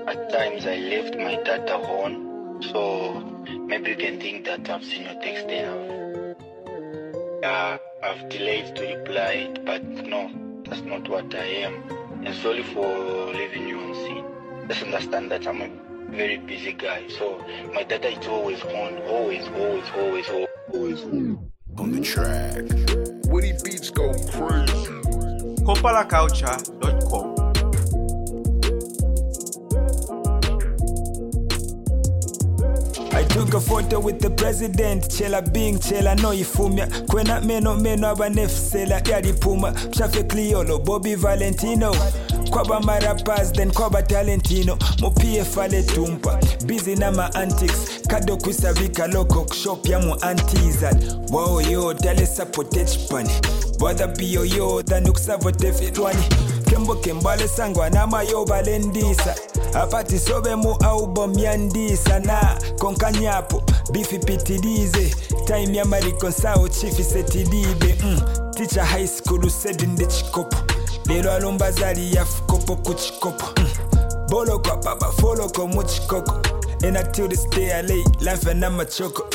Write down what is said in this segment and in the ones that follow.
At times I left my data on, so maybe you can think that I've seen your text and I've delayed to reply it, but no, that's not what I am. And sorry for leaving you on scene. Just understand that I'm a very busy guy, so my data is always on, always on. On the track. Woody beats go crazy. KompalaCulture.com. I took a photo with the president, Chela Bing, Chela no ifumia. Kwena meno abanefsela yadi puma. Mshafe Cliolo, Bobby Valentino. Kwaba marapas, then kwaba talentino. Mopie fale tumpa, busy na ma antics. Kado kusavika loko, shop ya mu antizad. Wow yo, tale sapotech pani. Wada biyo yo, danuksavote fitwani. Kembo kembale sangwa na mayo balendisa. Apati sobe mu album yandisa na konkanyapo bifi pitilize time ya mariko sao chifi setidibe teacher high school said in the chikopo lelo alomba zali ya fukopo kuchikopo bolo kwa baba follow kwa muchikoko and until this day I lay life and I'm a choco.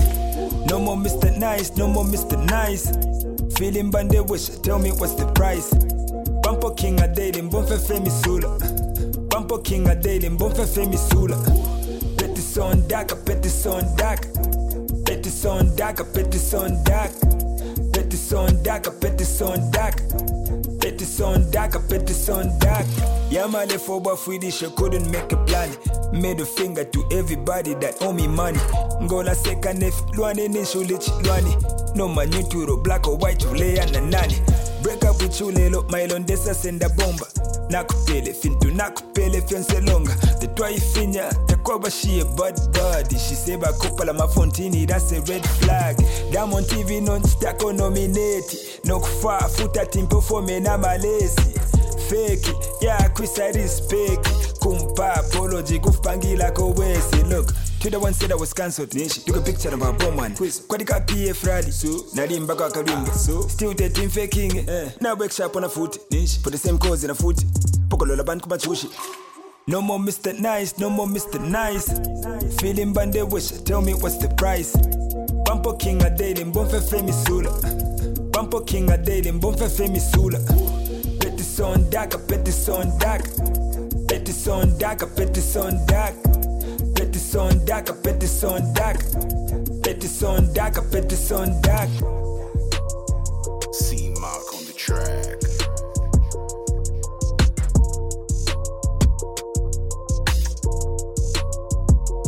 No more Mr. Nice, no more Mr. Nice. Feeling bande wish, tell me what's the price. Bampo king a daily, mbonfe femi sula. Bampo king a daily, mbonfe femi sula. Petit son daka, petit son daka. Petit son daka, petit son daka. Petit son daka, petit son daka. Petit son daka, petit son daka. Yamale for Bafwidish, I couldn't make a plan. Made a finger to everybody that owe me money. Ngola second if Luani nishulich Luani. No man YouTube, black or white, lay and a nanny. Break up with you, Lelo, Mylon Dessa send a bomba. Nakupele, fintu nakupele, fiance longa. The twi finya, the cover she a bad body. She say ba couple of my fontini, that's a red flag. Diamond TV non stako nominati. No kufa, futa team performing na malesi. Fake it, yeah, Chris I respect it. Kumpa apology, kufpangila kowesi. Look, to the one said I was cancelled. Took a picture of a bomb man. Kwadika PF rally. Nalimba kwa karimba. Still dating faking. Now workshop on a foot. For the same cause in a foot. Pokolola band kumachushi. No more Mr. Nice, no more Mr. Nice. Feeling bande wish, tell me what's the price. Bampo king a daily, mbonfe femi sula. Bampo king a daily, mbonfe femi sula. Petit son daka, petit son daka. Petit son daka, petit son daka. Petit son daka, petit son daka. Petit son daka, petit son daka. C-Mark on the track.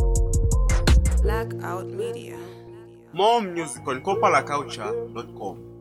Blackout Media. More music on KompalaCulture.com.